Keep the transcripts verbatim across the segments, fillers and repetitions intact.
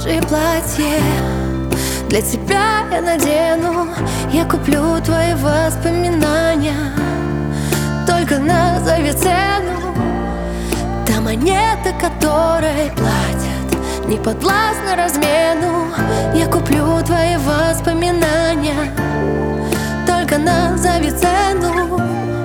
лучшее платье для тебя я надену. Я куплю твои воспоминания, только назови цену. Та монета, которой платят, не подвластна размену. Я куплю твои воспоминания, только назови цену.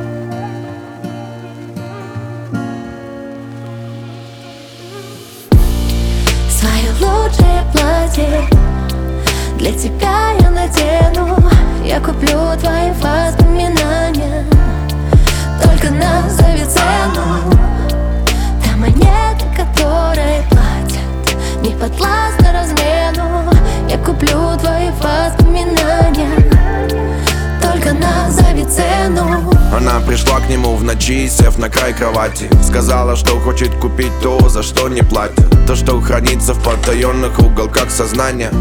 Свое лучшее платье для тебя я надену. Я куплю твои воспоминания, только назови цену. Та монета, которой платят, не подвластна размену. Я куплю твои воспоминания, только назови цену. Она пришла к нему в ночи, сев на край кровати. Сказала, что хочет купить то, за что не платят. То, что хранится в потаенных уголках сознания,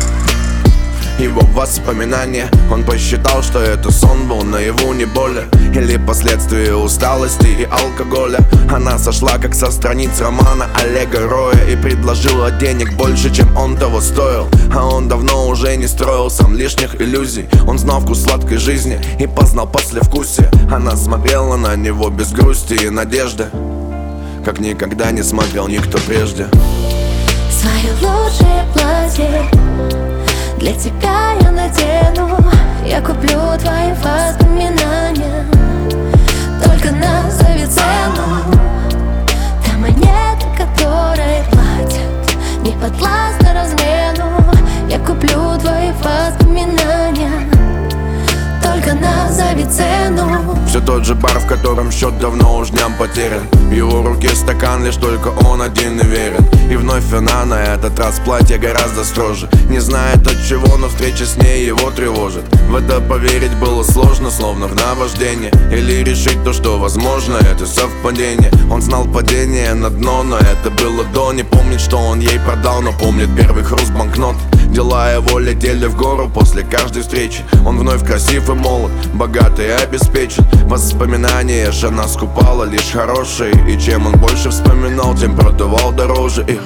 его воспоминания. Он посчитал, что это сон был наяву, не более, или последствия усталости и алкоголя. Она сошла как со страниц романа Олега Роя и предложила денег больше, чем он того стоил. А он давно уже не строил сам лишних иллюзий. Он знал вкус сладкой жизни и познал послевкусие. Она смотрела на него без грусти и надежды, как никогда не смотрел никто прежде. Свое лучшее платье для тебя я надену. Я куплю твои воспоминания, только назови цену. Та монета, которой платят, не подвластна размену. Я куплю твои воспоминания, только назови цену. Все тот же бар, в котором счет давно уж дням потерян. В его руке стакан, лишь только он один и верен. И вновь она, на этот раз платье гораздо строже. Не знает от чего, но встреча с ней его тревожит. В это поверить было сложно, словно в наваждение. Или решить то, что возможно, это совпадение. Он знал падение на дно, но это было до. Не помнит, что он ей продал, но помнит первый хруст банкнот. Дела его летели в гору после каждой встречи. Он вновь красив и молод, богатый и обеспечен. Воспоминания же она скупала лишь хорошие. И чем он больше вспоминал, тем продавал дороже их.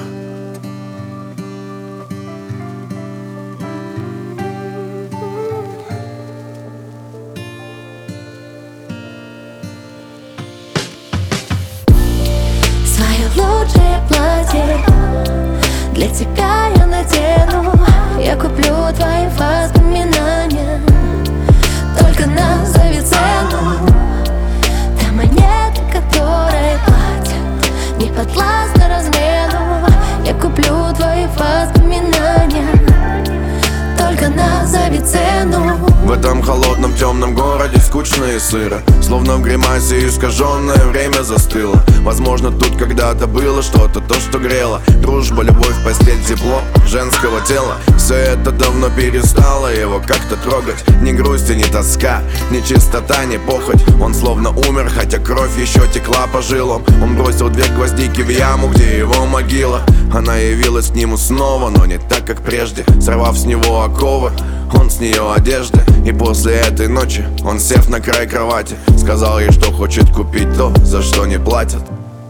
Свое лучшее платье для тебя я надену. Я куплю твои воспоминания, только назови цену. Та монета, которой платят, не подвластна размену. Я куплю твои воспоминания, только назови цену. В этом холодном темном городе скучно и сыро, словно в гримасе искаженное время застыло. Возможно, тут когда-то было что-то, то, что грело. Дружба, любовь, постель, тепло женского тела. Все это давно перестало его как-то трогать. Ни грусть и ни тоска, ни чистота, ни похоть. Он словно умер, хотя кровь еще текла по жилам. Он бросил две гвоздики в яму, где его могила. Она явилась к нему снова, но не так, как прежде. Сорвав с него оковы, он с нее одежды. И после этой ночи он, сев на край кровати, сказал ей, что хочет купить то, за что не платят.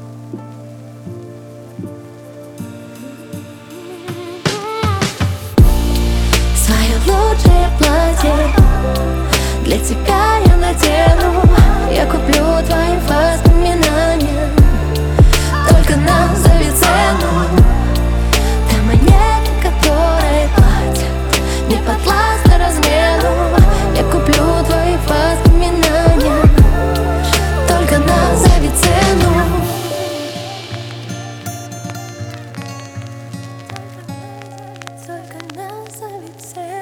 Свое лучшее платье для тебя я надену. Я куплю твои воспоминания, только назови цену. Та монета, которой платят, не подвластна размену. Я куплю твои воспоминания, только назови цену. Только назови цену.